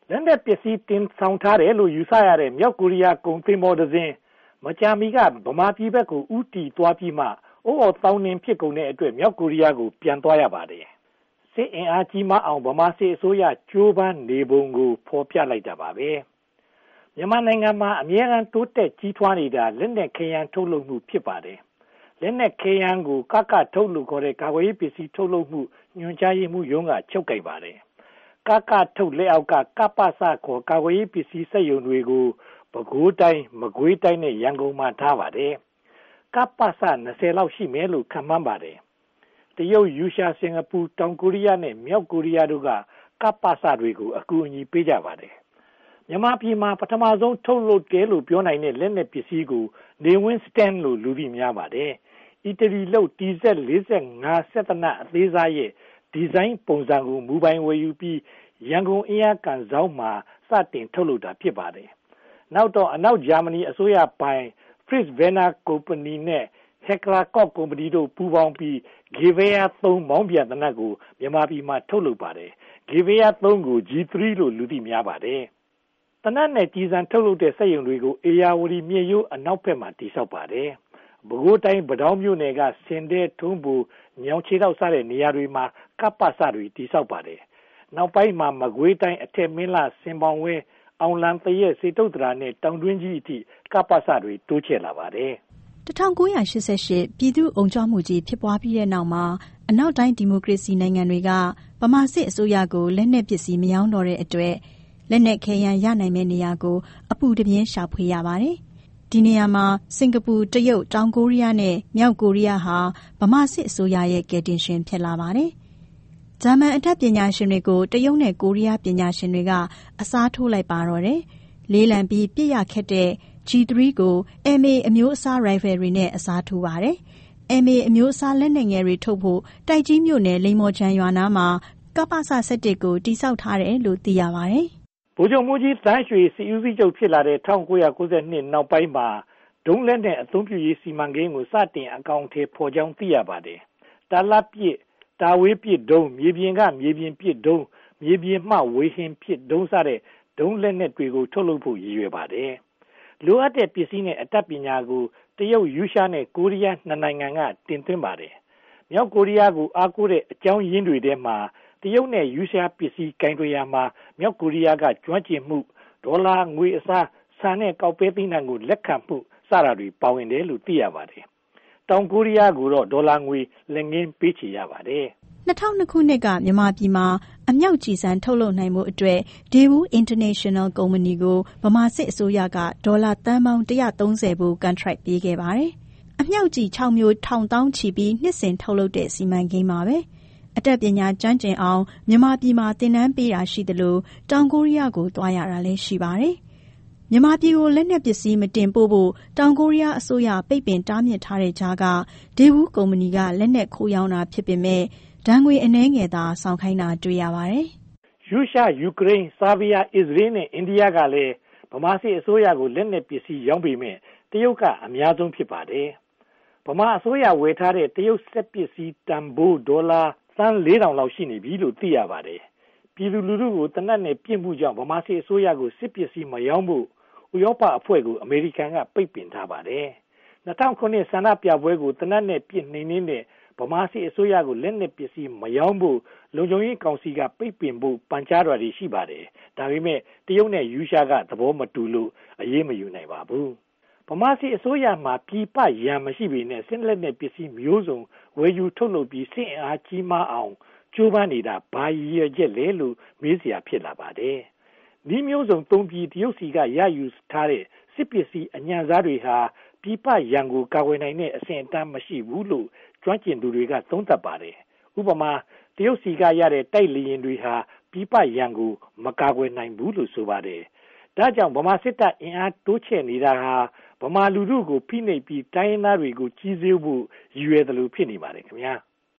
လက်နက်ပစ္စည်းတင်ဆောင်ထားတယ်လို့ယူဆရတဲ့မြောက်ကိုရီးယားကုန်သင်္ဘောတစ်စင်းမကြာမီကဗမာပြည်ဘက်ကိုဥတီသွားပြီးမှအိုးအော်တောင်းနှင်းဖြစ်ကုန်တဲ့အတွက်မြောက်ကိုရီးယားကိုပြန်သွားရပါတယ်။စစ်အင်အားကြီးမားအောင်ဗမာစစ်အစိုးရကြိုးပမ်းနေပုံကိုဖော်ပြလိုက်တာပါပဲ။မြန်မာနိုင်ငံမှာအမြဲတမ်းတိုးတက်ကြီးထွားနေတာလက်နက်ခဲယမ်းထုတ်လုပ်မှုဖြစ်ပါတယ်။လက်နက်ခဲယမ်းကိုကထုတ်လုပ်ခေါ်တဲ့ကာကွယ်ရေးပစ္စည်းထုတ်လုပ်မှုညွှန်ကြားရေးမှူးရုံးကချုပ်ကိုင်ပါတယ်။ထုတ်လက်အောက်ကကပစခေါ်ကာကွယ်ရေးပစ္စည်းစက်ရုံတွေကိုပဲခူးတိုင်းမကွေးတိုင်းနဲ့ရန်ကုန်မှာထားပါတယ်။ကပစ20လောက်ရှိမယ်လို့ခန့်မှန်းပါတယ်။တရုတ်ယူရှာစင်ကာပူတောင်ကိုရီးယားနဲ့မြောက်ကိုရီးယားတို့ကကပစတွေကိုအကူအညီပေးကြပါတယ်။မြန်မာပြည်မှာပထမဆုံးထုတ်လုပ်တယ်လို့ပြောနိုင်တဲ့လက်နက်ပစ္စည်းကိုနေဝင်းစတန်လို့လူသိများပါတယ်။အီတလီလုပ် TZ45 စက်သနအသေးစားရဲ့ဒီဇိုင်းပုံစံကိုမူပိုင်ဝယ်ယူပြီးရန်ကုန်အင်းယားကန်ဆောင်မှာစတင်ထုတ်လုပ်တာဖြစ်ပါတယ်။နောက်တော့အနောက်ဂျာမနီအစိုးရပိုင် Fritz Werner Company နဲ့ Heckler Koch Company တို့ပူးပေါင်းပြီး Gewehr 3 မောင်းပြန်သေနတ်ကိုမြန်မာပြည်မှာထုတ်လုပ်ပါတယ်။ Gewehr 3ကို G3 လို့လူသိများပါတယ်။သေနတ်နဲ့ကြီးစံထုတ်လုပ်တဲ့စက်ရုံတွေကိုအေယာဝတီမြေရိုးအနောက်ဘက်မှာတည်ဆောက်ပါတယ်။ပဲခူးတိုင်းပတောင်းမြို့နယ်ကစင်တဲထုံးဘူညောင်ခြေတောက်စတဲ့နေရာတွေမှာကပ္ပစတွေတည်ဆောက်ပါတယ်။နောက်ပိုင်းမှာမကွေးတိုင်းအထက်မင်းလှစင်ပေါင်ဝဲအောင်လံတရက်စေတုတ်တရာနဲ့တောင်တွင်းကြီးအထိကပ္ပစတွေတိုးချဲ့လာပါတယ်။1988ပြည်သူ့အုံကြွမှုကြီးဖြစ်ပွားပြီးတဲ့နောက်မှာအနောက်တိုင်းဒီမိုကရေစီနိုင်ငံတွေကဗမာစစ်အစိုးရကိုလက်နက်ပစ္စည်းမရောင်းတော့တဲ့အတွက်လက်နက်ခဲယမ်းရနိုင်မယ့်နေရာကိုအပူတပြင်းရှာဖွေရပါတယ်။ဒီနေရာမှာစင်ကာပူတရုတ်တောင်ကိုရီးယားနဲ့မြောက်ကိုရီးယားဟာဗမာစစ်အစိုးရရဲ့ကယ်တင်ရှင်ဖြစ်လာပါတယ်။ဂျာမန်အတတ်ပညာရှင်တွေကိုတရုတ်နဲ့ကိုရီးယားပညာရှင်တွေကအစားထိုးလိုက်ပါတော့တယ်။လေးလံပြီးပြစ်ရခက်တဲ့ G3 ကို MA အမျိုးအစားရိုင်ဖယ်တွေနဲ့အစားထိုးပါတယ်။ MA အမျိုးအစားလက်နက်ငယ်တွေထုတ်ဖို့တိုက်ကြီးမြို့နယ်လိမ္မော်ချံရွာနားမှာကပ္ပစ17ကိုတိစောက်ထားတယ်လို့သိရပါတယ်။ဗိုလ်ချုပ်မှူးကြီးတန်းရွှေစီဦးစီးချုပ်ဖြစ်လာတဲ့1992နောက်ပိုင်းမှာဒုံးလက်နဲ့အသုံးပြုရေးစီမံကိန်းကိုစတင်အကောင်အထည်ဖော်ကြောင်းသိရပါတယ်။တာလတ်ပစ်တာဝေးပစ်ဒုံးမြေပြင်ကမြေပြင်ပစ်ဒုံးမြေပြင်မှဝေဟင်ပစ်ဒုံးစတဲ့ဒုံးလက်နက်တွေကိုထုတ်လုပ်ဖို့ရည်ရွယ်ပါတယ်။လိုအပ်တဲ့ပစ္စည်းနဲ့အတတ်ပညာကိုတရုတ်ယူရှားနဲ့ကိုရီးယားနှစ်နိုင်ငံကတင်သွင်းပါတယ်။မြောက်ကိုရီးယားကိုအားကိုးတဲ့အကြောင်းရင်းတွေထဲမှာတရုတ်နဲ့ယူရှားပစ္စည်းကင်တွယ်ရာမှာမြောက်ကိုရီးယားကကျွမ်းကျင်မှုဒေါ်လာငွေအစားဆန်နဲ့ကောက်ပဲသီးနှံကိုလက်ခံမှုစတာတွေပါဝင်တယ်လို့သိရပါတယ်။တောင်ကိုရီးယားကိုတော့ဒေါ်လာငွေလက်ငင်းပေးချေရပါတယ်။2002ခုနှစ်ကမြန်မာပြည်မှာအမြောက်ကျည်ဆံထုတ်လုပ်နိုင်မှုအတွက် Daewoo International ကုမ္ပဏီကိုဗမာစစ်အစိုးရကဒေါ်လာသန်းပေါင်း130ဖို့ကန်ထရိုက်ပေးခဲ့ပါတယ်။အမြောက်ကျည်6မျိုးထောင်တောင်းချီပြီးနှစ်စဉ်ထုတ်လုပ်တဲ့စီမံကိန်းပါပဲ။အတတ်ပညာကျွမ်းကျင်အောင်မြန်မာပြည်မှာသင်တန်းပေးတာရှိသလိုတောင်ကိုရီးယားကိုသွားရတာလည်းရှိပါတယ်။မြန်မာပြည်ကိုလက်နက်ပစ္စည်းမတင်ပို့ဖို့တောင်ကိုရီးယားအစိုးရပိတ်ပင်တားမြစ်ထားတဲ့ကြားကDaewooကုမ္ပဏီကလက်နက်ခိုးရောင်းတာဖြစ်ပေမဲ့ဒဏ်ငွေအနည်းငယ်သာဆောင်ခိုင်းတာတွေ့ရပါတယ်။ရုရှားယူကရိန်းဆားဘီးယားအစ္စရေးနဲ့အိန္ဒိယကလည်းဗမာစစ်အစိုးရကိုလက်နက်ပစ္စည်းရောင်းပေမဲ့တရုတ်ကအများဆုံးဖြစ်ပါတယ်။ဗမာအစိုးရဝယ်ထားတဲ့တရုတ်စက်ပစ္စည်းတန်ဖိုးဒေါ်လာသန်း4000လောက်ရှိနေပြီလို့သိရပါတယ်။ပြည်သူလူထုကိုတနတ်နဲ့ပြစ်မှုကြောင့်ဗမာစစ်အစိုးရကိုစစ်ပစ္စည်းမရောင်းဖို့ဥရောပအဖွဲ့ကိုအမေရိကန်ကပိတ်ပင်ထားပါတယ်။2009ဆန္ဒပြပွဲကိုတနတ်နဲ့ပြစ်နှိမ်နေတဲ့ဗမာစစ်အစိုးရကိုလက်နက်ပစ္စည်းမရောင်းဖို့လုံခြုံရေးကောင်စီကပိတ်ပင်ဖို့ပန်ကြားတော်တွေရှိပါတယ်။ဒါပေမဲ့တရုတ်နဲ့ယူရှားကသဘောမတူလို့အရေးမယူနိုင်ပါဘူး။ဗမာစစ်အစိုးရမှာပြည်ပရန်မရှိပေနဲ့စစ်လက်နက်ပစ္စည်းမျိုးစုံဝယ်ယူထုတ်လုပ်ပြီးစစ်အင်အားကြီးမားအောင်ကြိုးပမ်းနေတာဘာရည်ရွယ်ချက်လဲလို့မေးစရာဖြစ်လာပါတယ်။ဒီမျိုးစုံသုံးပြီးတရုတ်စီကရယူထားတဲ့စစ်ပစ္စည်းအညံ့စားတွေဟာပြည်ပရန်ကိုကာကွယ်နိုင်တဲ့အဆင့်အတန်းမရှိဘူးလို့ကျွမ်းကျင်သူတွေကသုံးသပ်ပါတယ်။ဥပမာတရုတ်စီကရတဲ့တိုက်လေယာဉ်တွေဟာပြည်ပရန်ကိုမကာကွယ်နိုင်ဘူးလို့ဆိုပါတယ်။ဒါကြောင့်ဗမာစစ်တပ်အင်အားတိုးချဲ့နေတာဟာဗမာလူထုကိုဖိနှိပ်ပြီးတိုင်းရင်းသားတွေကိုကြီးစိုးဖို့ရည်ရွယ်တယ်လို့ဖြစ်နေပါတယ်ခင်ဗျာ။